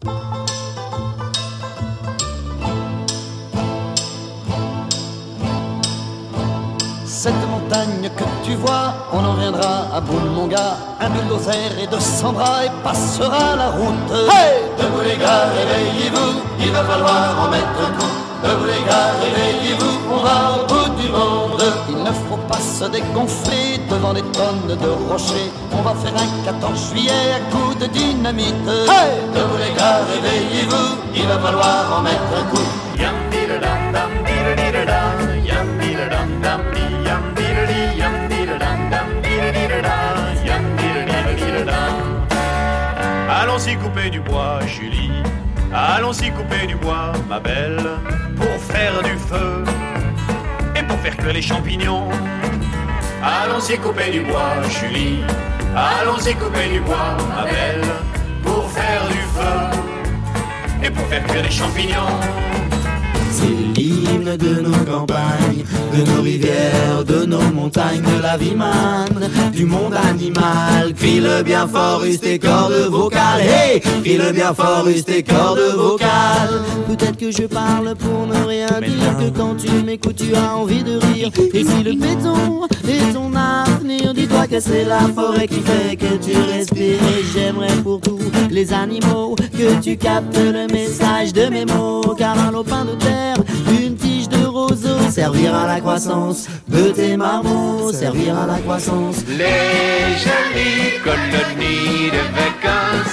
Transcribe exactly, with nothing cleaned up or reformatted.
Cette montagne que tu vois, on en viendra à bout, mon gars. Un bulldozer et deux cents bras et passera la route. Hey, debout les gars, réveillez-vous, il va falloir en mettre un coup. Debout les gars, réveillez-vous, on va au bout du monde. Il ne faut pas se dégonfler devant des tonnes de rochers. On va faire un quatorze juillet à coups de dynamite. Hey, debout les gars, réveillez-vous, il va falloir en mettre un coup. Yam dam dam dam yam dam dam yam yam dam dam. Allons-y couper du bois, Julie. Allons-y couper du bois, ma belle, pour faire du feu et pour faire cuire les champignons. Allons-y couper du bois, Julie. Allons-y couper du bois, ma belle, pour faire du feu et pour faire cuire les champignons. C'est l'hymne de nos campagnes, de nos rivières, de nos montagnes, de la vie manne, du monde animal. Crie-le bien fort, use tes cordes vocales. Hey, crie-le bien fort, use tes cordes vocales. Peut-être que je parle pour ne rien dire, que quand tu m'écoutes tu as envie de rire. Et si le béton est ton avenir, dis-toi que c'est la forêt qui fait que tu respires. Et j'aimerais pour tous les animaux que tu captes le message de mes mots, car un lopin de terre, une tige de roseau servira à la croissance de tes marmots, servira à la croissance. Les jolies colonies de vacances